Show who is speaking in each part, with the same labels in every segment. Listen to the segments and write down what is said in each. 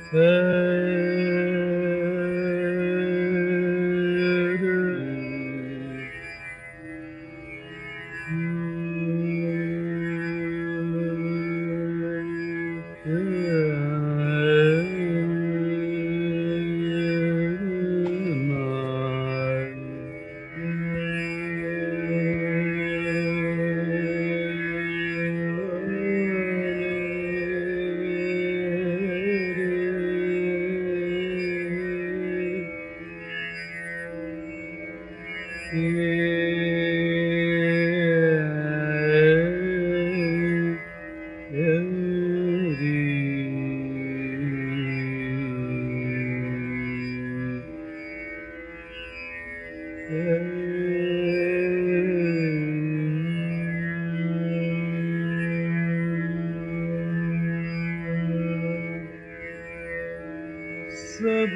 Speaker 1: सब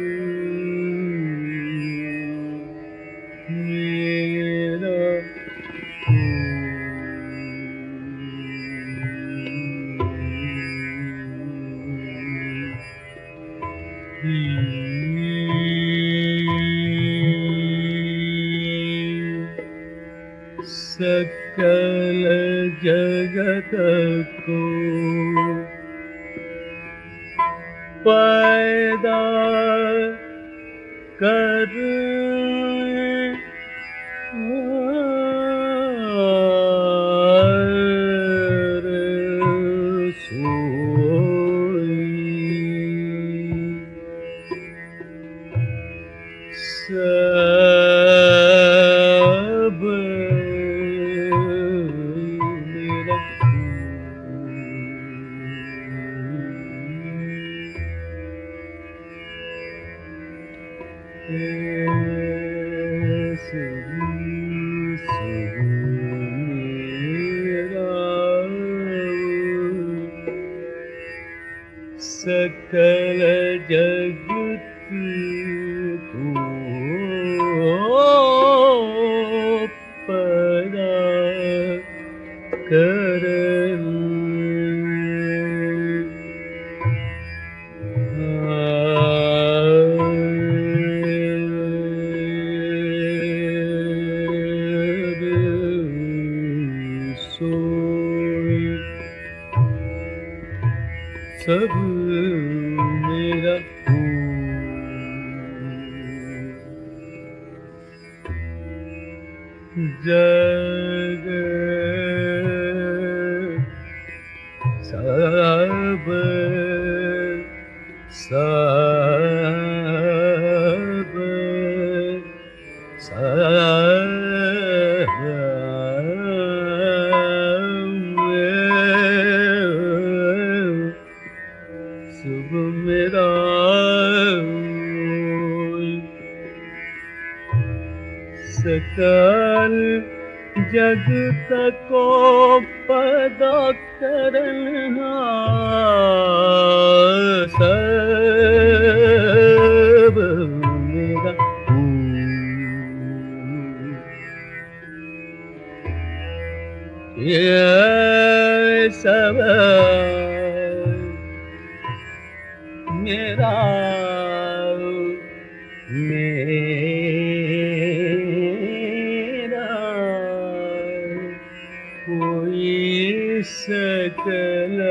Speaker 1: मेरा सकल जगत को पैदा कर सब मेरा सकल जगत को पैदा करन सब मेरा जग सब सब सब मेरा सकल जगत को पैदा करनहार सब मेरा ये सब मेरा मेरा कोई सकल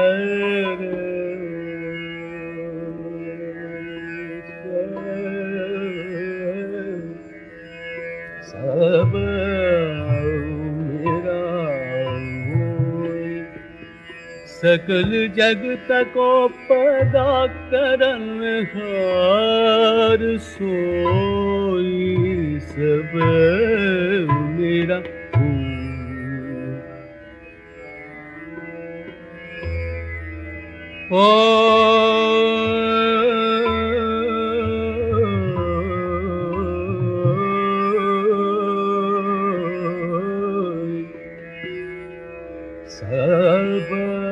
Speaker 1: सब मेरा सकल जगत को पैदा करनहार सोई सब मेरा ओ सब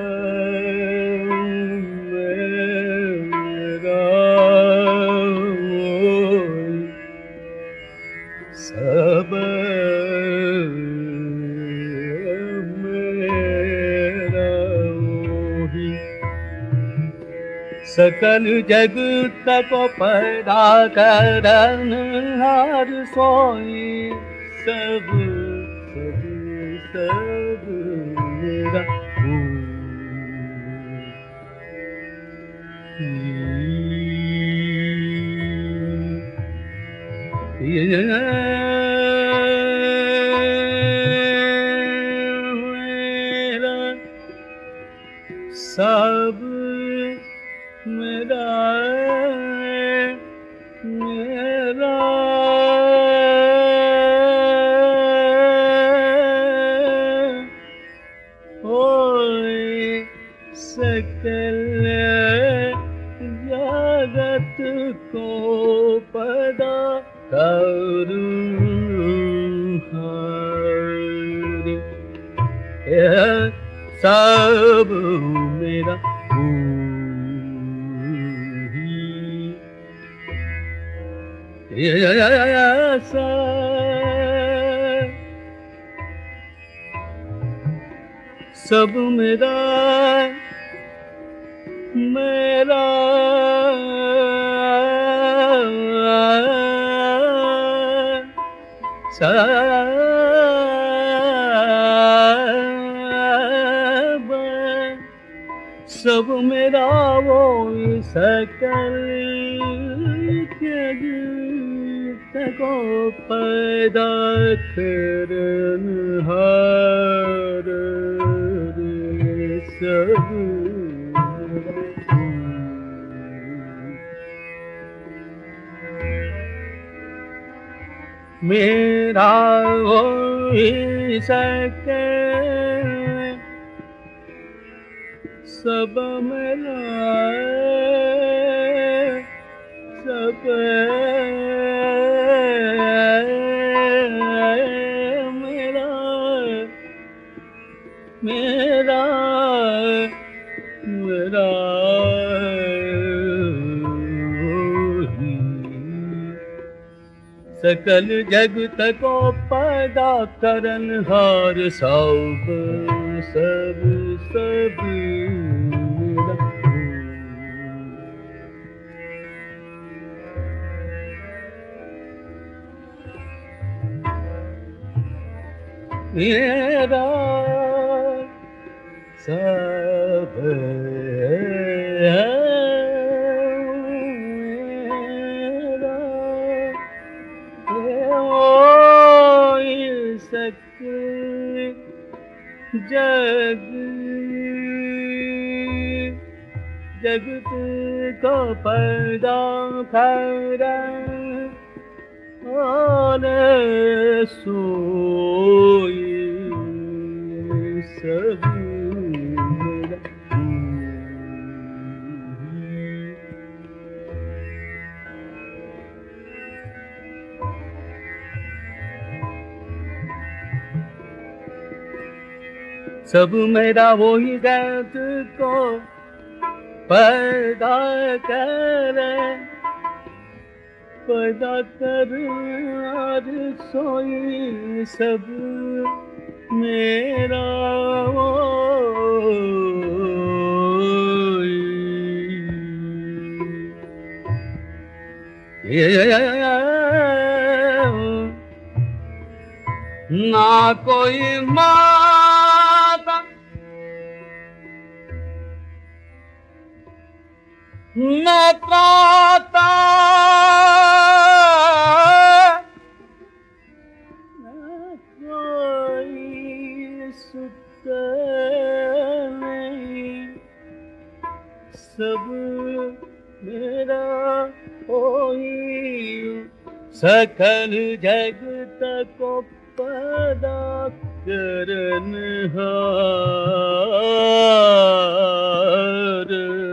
Speaker 1: सब मेरा वही सकल जगत को पैदा करनहार सोई सब सब सब मेरा मेरा सब मेरा मेरा होए सकल जगत को पैदा करूँहारी सब मेरा सब मेरा मेरा सब मेरा वो सकल जगत को पैदा करनहार सब मेरा हो सके सब मेरा सब मेरा मेरा मेरा सकल जगत को पैदा करनहार सब सब सब मेरा सब मेरा जगत को पैदा करन और सोई सब सब मेरा वही जगत को पैदा करे पैदा कर और सोई सब मेरा ना कोई माता न त्राता न कोई सुख नहीं सब मेरा होई सकल जगत को पैदा करनहार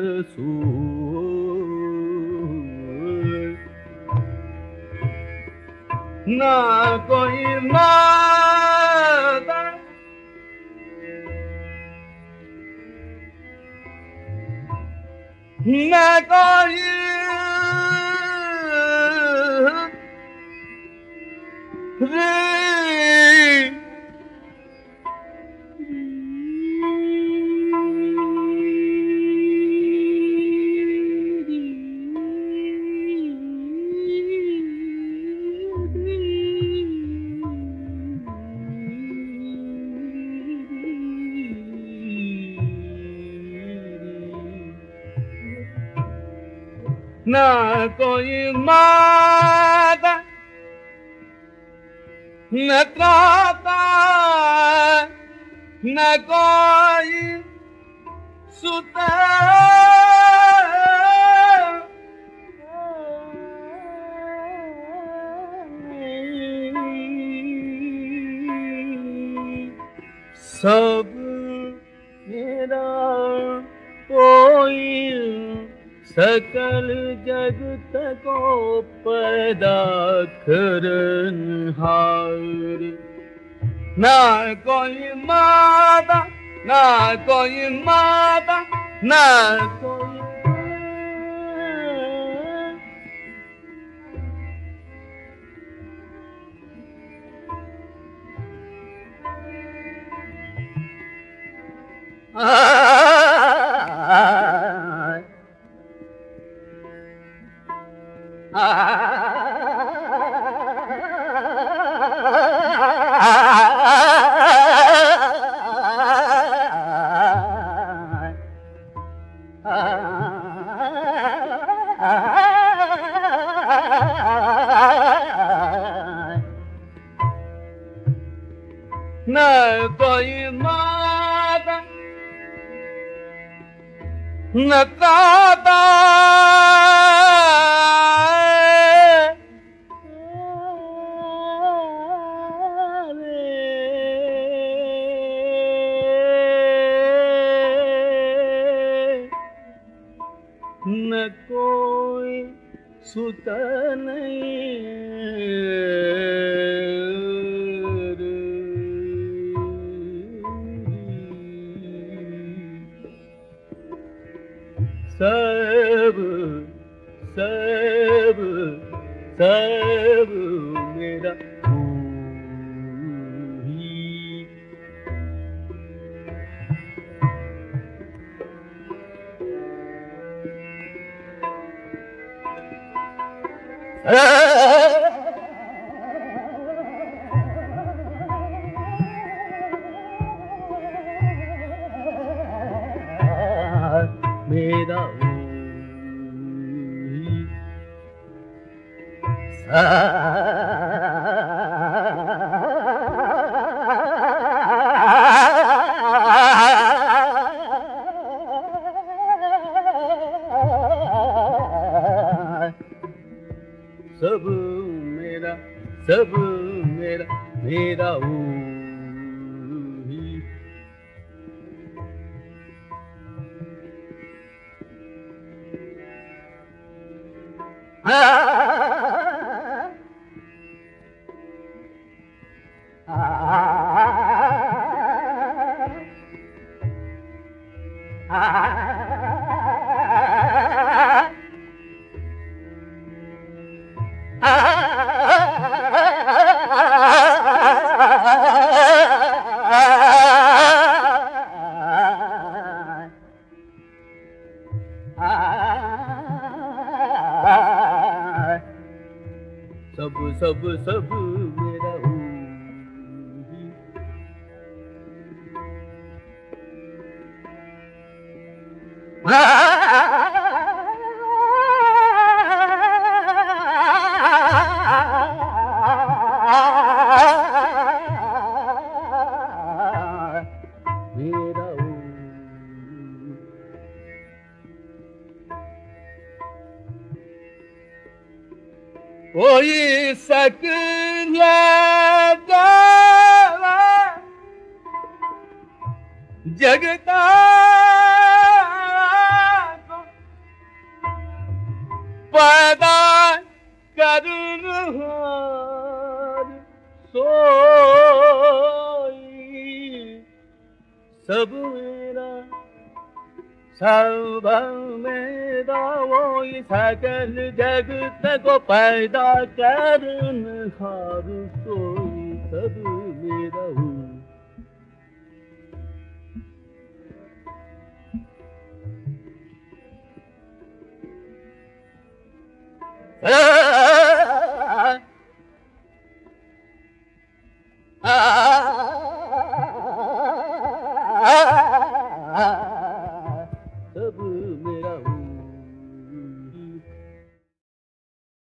Speaker 1: ना कोई माता न कोई ना कोई माता न त्राता न कोई सुता सब मेरा कोई सकल जगत को पैदा करनहार ना कोई माता ना कोई माता ना कोई न कोई माता न त्राता न कोई सुता सब सब सब मेरा तू ही मेरा सब मेरा सब मेरा मेरा ही सब सब सब मेरा कोई सकला जगता को पैदा करनहार सोई सब मेरा सब मेरा वही सकल जगत को पैदा करनहार सोई सब मेरा हूँ